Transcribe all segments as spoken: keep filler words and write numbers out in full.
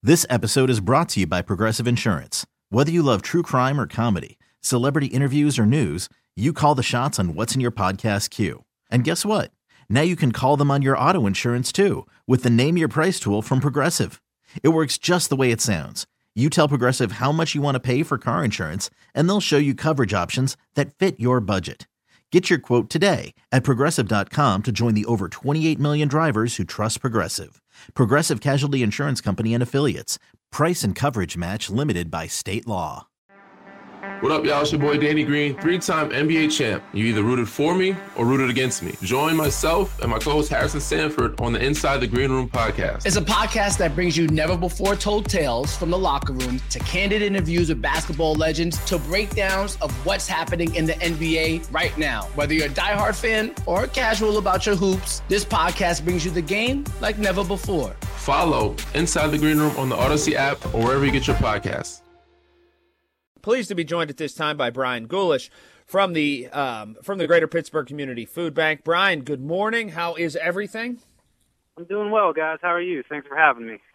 This episode is brought to you by Progressive Insurance. Whether you love true crime or comedy, celebrity interviews or news, you call the shots on what's in your podcast queue. And guess what? Now you can call them on your auto insurance too with the Name Your Price tool from Progressive. It works just the way it sounds. You tell Progressive how much you want to pay for car insurance, and they'll show you coverage options that fit your budget. Get your quote today at Progressive dot com to join the over twenty-eight million drivers who trust Progressive. Progressive Casualty Insurance Company and Affiliates. Price and coverage match limited by state law. What up, y'all? It's your boy Danny Green, three-time N B A champ. You either rooted for me or rooted against me. Join myself and my co-host Harrison Sanford on the Inside the Green Room podcast. It's a podcast that brings you never-before-told tales from the locker room to candid interviews with basketball legends to breakdowns of what's happening in the N B A right now. Whether you're a diehard fan or casual about your hoops, this podcast brings you the game like never before. Follow Inside the Green Room on the Odyssey app or wherever you get your podcasts. Pleased to be joined at this time by Brian Gulish from the um, from the Greater Pittsburgh Community Food Bank. Brian, good morning. How is everything? I'm doing well, guys. How are you? Thanks for having me.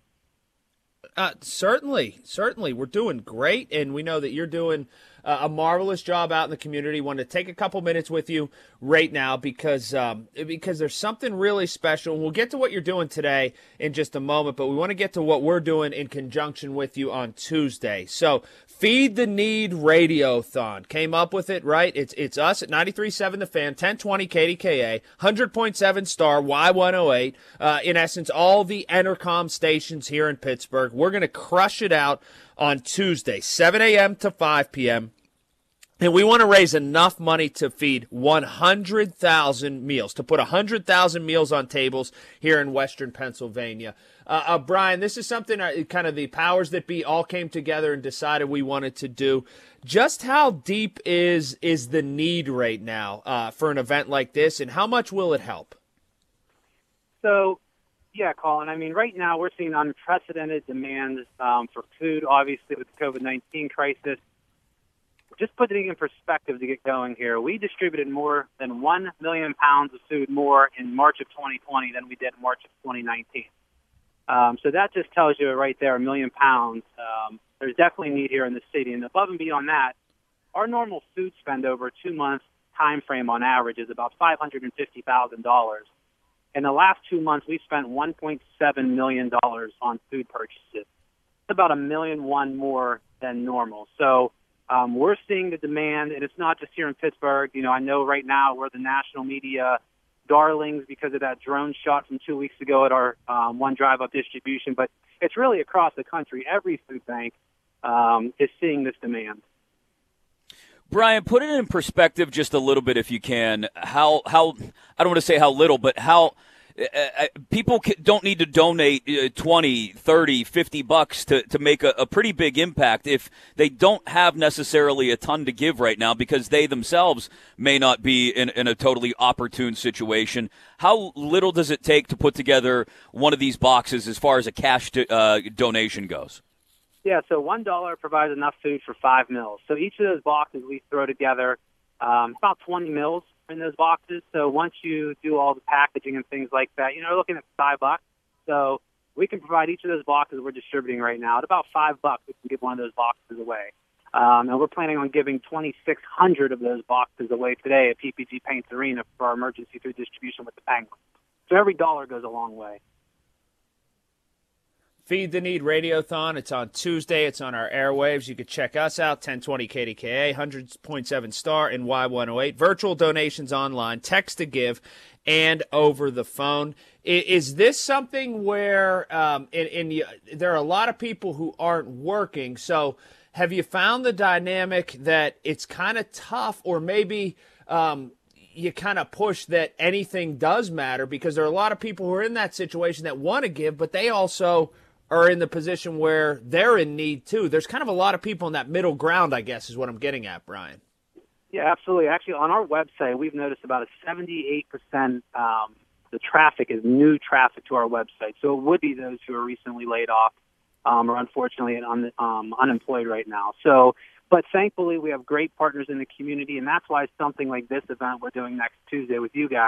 Uh, certainly, certainly. We're doing great, and we know that you're doing uh, a marvelous job out in the community. Want to take a couple minutes with you right now because um, because there's something really special. We'll get to what you're doing today in just a moment, but we want to get to what we're doing in conjunction with you on Tuesday. So, Feed the Need Radiothon. Came up with it, right? It's it's us at ninety-three point seven The Fan, ten twenty K D K A, one hundred point seven Star, Y one oh eight. Uh, in essence, all the Entercom stations here in Pittsburgh. We're going to crush it out on Tuesday, seven a.m. to five p.m., and we want to raise enough money to feed one hundred thousand meals, to put one hundred thousand meals on tables here in Western Pennsylvania. Uh, uh, Brian, this is something uh, kind of the powers that be all came together and decided we wanted to do. Just how deep is is the need right now uh, for an event like this, and how much will it help? So, yeah, Colin, I mean, right now we're seeing unprecedented demand um, for food, obviously, with the COVID nineteen crisis. Just putting it in perspective to get going here, we distributed more than one million pounds of food more in March of twenty twenty than we did in March of twenty nineteen. Um, so that just tells you right there, a million pounds. Um, there's definitely need here in the city. And above and beyond that, our normal food spend over a two-month time frame on average is about five hundred fifty thousand dollars. In the last two months, we spent one point seven million dollars on food purchases. It's about a million one more than normal. So um, we're seeing the demand, and it's not just here in Pittsburgh. You know, I know right now we're the national media darlings because of that drone shot from two weeks ago at our um, one drive-up distribution, but it's really across the country. Every food bank um, is seeing this demand. Brian, put it in perspective just a little bit, if you can. How how I don't want to say how little, but how uh, people don't need to donate uh, twenty, thirty, fifty bucks to, to make a, a pretty big impact if they don't have necessarily a ton to give right now because they themselves may not be in, in a totally opportune situation. How little does it take to put together one of these boxes as far as a cash to, uh, donation goes? Yeah, so one dollar provides enough food for five meals. So each of those boxes we throw together, um, about twenty meals in those boxes. So once you do all the packaging and things like that, you know, we're looking at five bucks. So we can provide each of those boxes we're distributing right now at about five bucks. We can give one of those boxes away. Um, and we're planning on giving twenty-six hundred of those boxes away today at P P G Paints Arena for our emergency food distribution with the Penguins. So every dollar goes a long way. Feed the Need Radiothon. It's on Tuesday. It's on our airwaves. You can check us out, ten twenty K D K A, one hundred point seven Star, and Y one oh eight. Virtual donations online, text to give, and over the phone. Is this something where um, in, in the, there are a lot of people who aren't working, so have you found the dynamic that it's kind of tough, or maybe um, you kind of push that anything does matter, because there are a lot of people who are in that situation that want to give, but they also are in the position where they're in need too. There's kind of a lot of people in that middle ground, I guess, is what I'm getting at, Brian. Yeah, absolutely. Actually, on our website, we've noticed about a seventy-eight percent um, the traffic is new traffic to our website. So it would be those who are recently laid off um, or unfortunately un, um, unemployed right now. So, but thankfully, we have great partners in the community, and that's why something like this event we're doing next Tuesday with you guys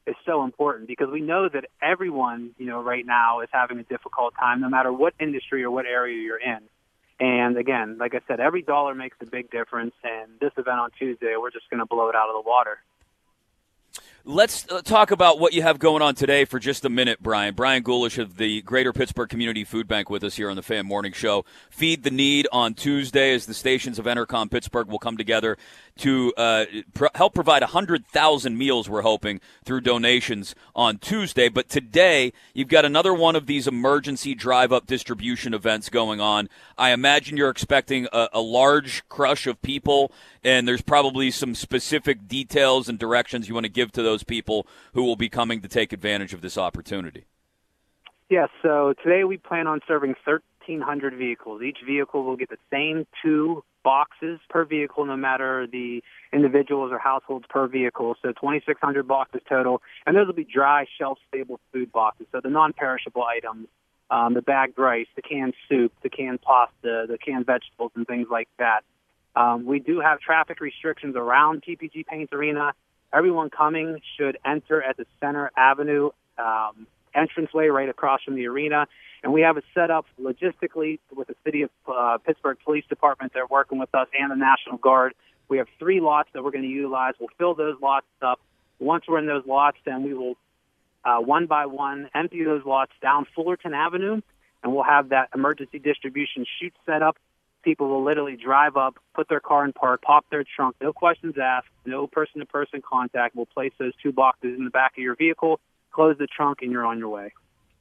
is so important, because we know that everyone, you know, right now is having a difficult time, no matter what industry or what area you're in. And again, like I said, every dollar makes a big difference. And this event on Tuesday, we're just going to blow it out of the water. Let's talk about what you have going on today for just a minute, Brian. Brian Gulish of the Greater Pittsburgh Community Food Bank with us here on the Fan Morning Show. Feed the Need on Tuesday as the stations of Entercom Pittsburgh will come together to uh, pr- help provide one hundred thousand meals, we're hoping, through donations on Tuesday. But today, you've got another one of these emergency drive-up distribution events going on. I imagine you're expecting a, a large crush of people, and there's probably some specific details and directions you want to give to those people who will be coming to take advantage of this opportunity. Yes, so today we plan on serving thirteen hundred vehicles. Each vehicle will get the same two boxes per vehicle, no matter the individuals or households per vehicle. So twenty-six hundred boxes total, and those will be dry, shelf-stable food boxes, so the non-perishable items, um, the bagged rice, the canned soup, the canned pasta, the canned vegetables, and things like that. Um, we do have traffic restrictions around P P G Paints Arena. Everyone coming should enter at the Center Avenue um, entranceway right across from the arena. And we have it set up logistically with the City of uh, Pittsburgh Police Department. They're working with us and the National Guard. We have three lots that we're going to utilize. We'll fill those lots up. Once we're in those lots, then we will, uh, one by one, empty those lots down Fullerton Avenue, and we'll have that emergency distribution chute set up. People will literally drive up, put their car in park, pop their trunk, no questions asked, no person-to-person contact. We'll place those two boxes in the back of your vehicle, close the trunk, and you're on your way.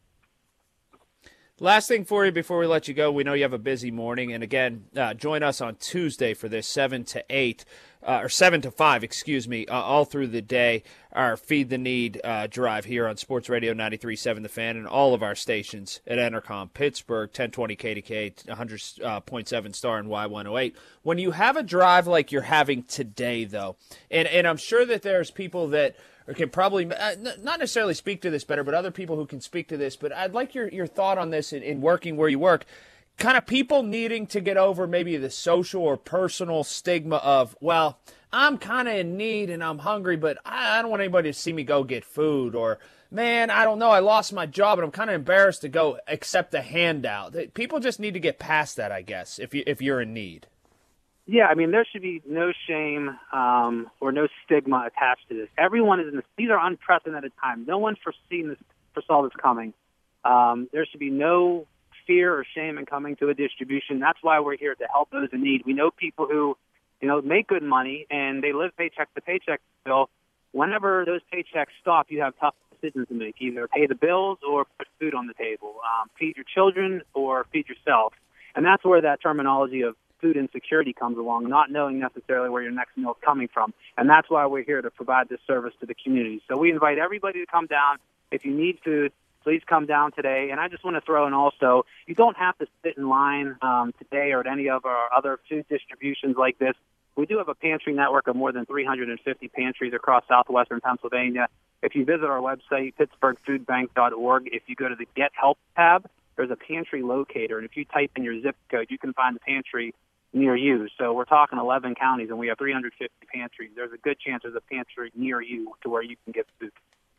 Last thing for you before we let you go, we know you have a busy morning, and again, uh, join us on Tuesday for this seven to eight, uh, or seven to five, excuse me, uh, all through the day, our Feed the Need uh, drive here on Sports Radio ninety-three point seven The Fan and all of our stations at Entercom Pittsburgh, ten twenty K D K, one hundred point seven Star, and Y one oh eight. When you have a drive like you're having today, though, and, and I'm sure that there's people that or can probably uh, not necessarily speak to this better, but other people who can speak to this. But I'd like your, your thought on this in, in working where you work. Kind of people needing to get over maybe the social or personal stigma of, well, I'm kind of in need and I'm hungry, but I, I don't want anybody to see me go get food. Or, man, I don't know, I lost my job and I'm kind of embarrassed to go accept a handout. People just need to get past that, I guess, if you if you're in need. Yeah, I mean, there should be no shame um, or no stigma attached to this. Everyone is in this. These are unprecedented times. No one foreseen this, foresaw this coming. Um, there should be no fear or shame in coming to a distribution. That's why we're here, to help those in need. We know people who, you know, make good money and they live paycheck to paycheck still. Whenever those paychecks stop, you have tough decisions to make. Either pay the bills or put food on the table, um, feed your children or feed yourself. And that's where that terminology of food insecurity comes along, not knowing necessarily where your next meal is coming from. And that's why we're here, to provide this service to the community. So we invite everybody to come down. If you need food, please come down today. And I just want to throw in also, you don't have to sit in line um, today or at any of our other food distributions like this. We do have a pantry network of more than three hundred fifty pantries across southwestern Pennsylvania. If you visit our website, pittsburgh food bank dot org, if you go to the Get Help tab, there's a pantry locator. And if you type in your zip code, you can find the pantry near you. So we're talking eleven counties, and we have three hundred fifty pantries. There's a good chance there's a pantry near you to where you can get food.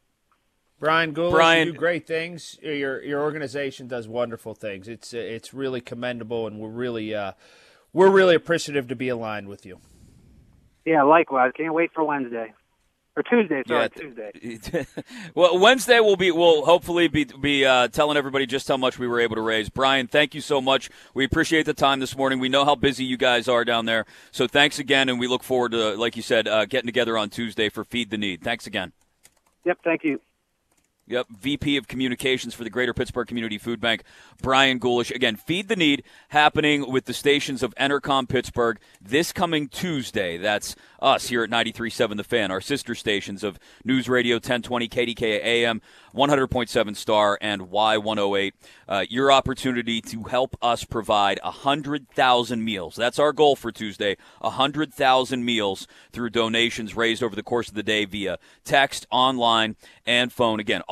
Brian Gulish, Brian, you do great things. Your your organization does wonderful things. It's it's really commendable, and we're really uh, we're really appreciative to be aligned with you. Yeah, likewise. Can't wait for Wednesday. Or Tuesday, sorry, yeah. Tuesday. Well, Wednesday we'll be we'll hopefully be be uh, telling everybody just how much we were able to raise. Brian, thank you so much. We appreciate the time this morning. We know how busy you guys are down there, so thanks again, and we look forward to, like you said, uh, getting together on Tuesday for Feed the Need. Thanks again. Yep, thank you. Yep, V P of Communications for the Greater Pittsburgh Community Food Bank, Brian Gulish. Again, Feed the Need happening with the stations of Entercom Pittsburgh this coming Tuesday. That's us here at ninety-three point seven The Fan, our sister stations of News Radio ten twenty K D K A M, one hundred point seven Star, and Y one oh eight. Uh, your opportunity to help us provide one hundred thousand meals. That's our goal for Tuesday, one hundred thousand meals through donations raised over the course of the day via text, online, and phone. Again,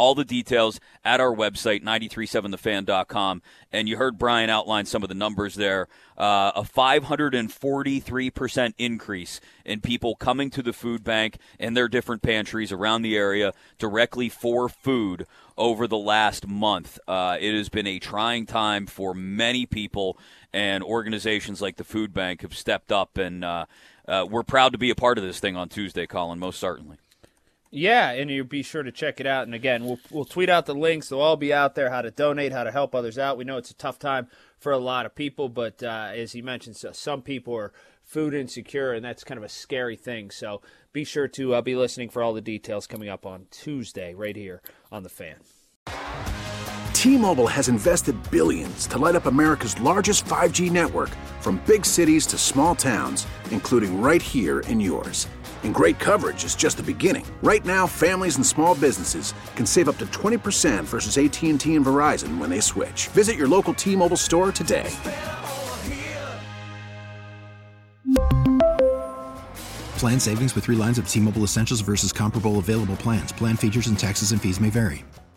all the details at our website, nine three seven the fan dot com. And you heard Brian outline some of the numbers there. Uh, a five hundred forty-three percent increase in people coming to the food bank and their different pantries around the area directly for food over the last month. Uh, it has been a trying time for many people, and organizations like the food bank have stepped up, and uh, uh, we're proud to be a part of this thing on Tuesday, Colin, most certainly. Yeah, and you'll be sure to check it out. And again, we'll we'll tweet out the links. They'll all be out there, how to donate, how to help others out. We know it's a tough time for a lot of people, but uh, as he mentioned, so some people are food insecure, and that's kind of a scary thing. So be sure to uh, be listening for all the details coming up on Tuesday right here on The Fan. T-Mobile has invested billions to light up America's largest five G network, from big cities to small towns, including right here in yours. And great coverage is just the beginning. Right now, families and small businesses can save up to twenty percent versus A T and T and Verizon when they switch. Visit your local T-Mobile store today. Plan savings with three lines of T-Mobile Essentials versus comparable available plans. Plan features and taxes and fees may vary.